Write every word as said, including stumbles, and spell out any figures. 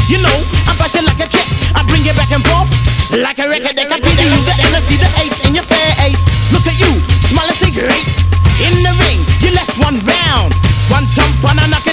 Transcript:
You know, I bust you like a chick. I bring you back and forth like a record. They can you the N S C, the H in your face. Look at you, smiling so great. In the ring, you left one round. One thump on a knock.